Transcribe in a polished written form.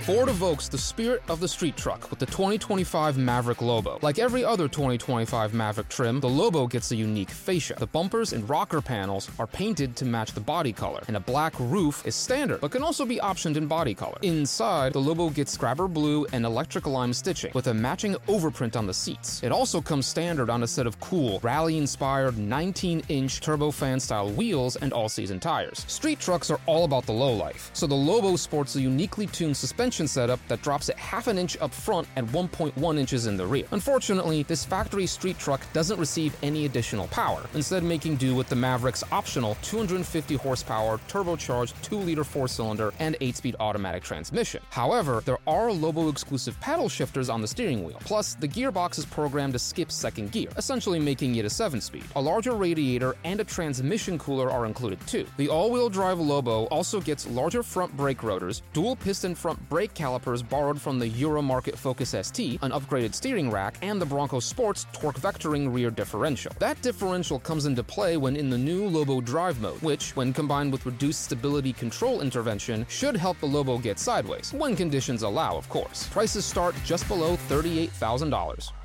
Ford evokes the spirit of the street truck with the 2025 Maverick Lobo. Like every other 2025 Maverick trim, the Lobo gets a unique fascia. The bumpers and rocker panels are painted to match the body color, and a black roof is standard, but can also be optioned in body color. Inside, the Lobo gets Scrabber blue and electric lime stitching, with a matching overprint on the seats. It also comes standard on a set of cool, rally-inspired 19-inch turbofan-style wheels and all-season tires. Street trucks are all about the lowlife, so the Lobo sports a uniquely tuned suspension setup that drops it half an inch up front and 1.1 inches in the rear. Unfortunately, this factory street truck doesn't receive any additional power, instead making do with the Maverick's optional 250 horsepower turbocharged 2-liter 4-cylinder and 8-speed automatic transmission. However, there are Lobo-exclusive paddle shifters on the steering wheel. Plus, the gearbox is programmed to skip second gear, essentially making it a 7-speed. A larger radiator and a transmission cooler are included too. The all-wheel drive Lobo also gets larger front brake rotors, dual piston front brake calipers borrowed from the Euromarket Focus ST, an upgraded steering rack, and the Bronco Sport's torque vectoring rear differential. That differential comes into play when in the new Lobo Drive mode, which, when combined with reduced stability control intervention, should help the Lobo get sideways, when conditions allow, of course. Prices start just below $38,000.